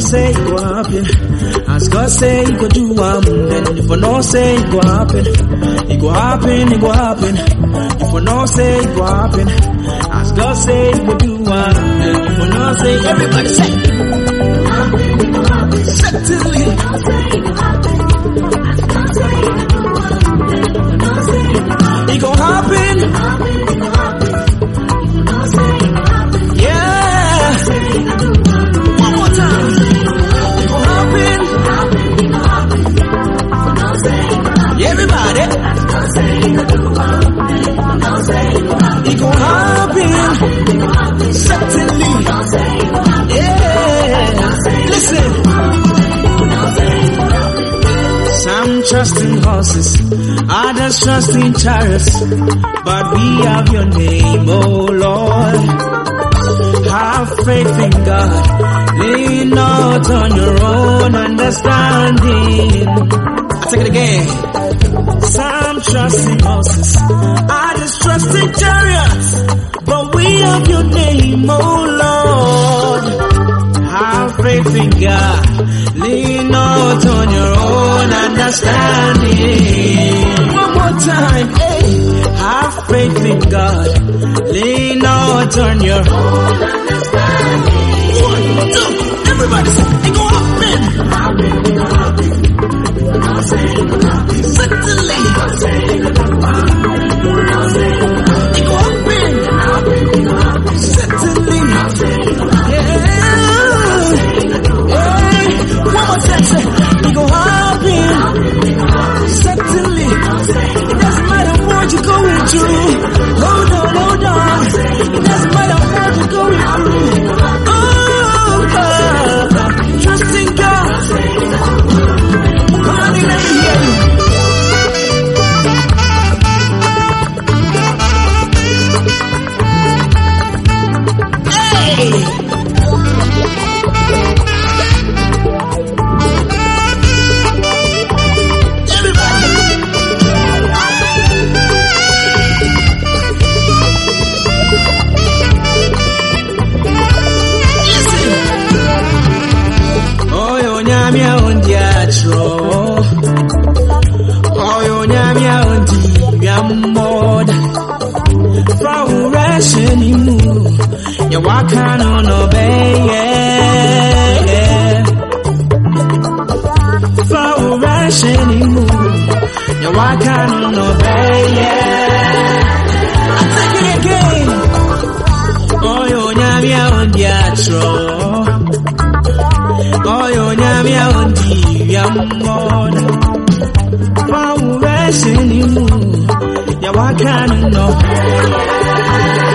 say it go happen, as God say it go do and if I no say it go happen, it go happen, it go happen. If I no say it go happen, as God say it go do and if I no say, everybody say it go happen, it go happen. Certainly, it go happen, as God say it go do and if I no say it go happen, it go happen, it go happen. If I no say it go happen, yeah. One more time. It go happen. Everybody. It go happen. Certainly. Yeah. Listen. Some trust in horses, others trust in chariots, but we have your name, oh Lord. Have faith in God, lean not on your own understanding. I take it again. Some trust in horses, others trust in chariots, but we have your name, oh Lord. Have faith in God, lean not on your own understanding. One more time, hey. Have faith in God, lean not on your own understanding. 1, 2, everybody say, it go happen. It go happen. Certainly. It go happen. Certainly. One more time, say, it go happen. Certainly. It doesn't matter what you're going through. Hold on. It doesn't matter what you're going through. Trust in God. Come on, let me hear you. Hey! Wakano no yeah. Flower ration imu. Ya wakano no yeah. I'm thinking again. Oyo nyamia ondiatro. Oyo nyamia ondi yamoda. Flower ration imu. Ya wakano no yeah.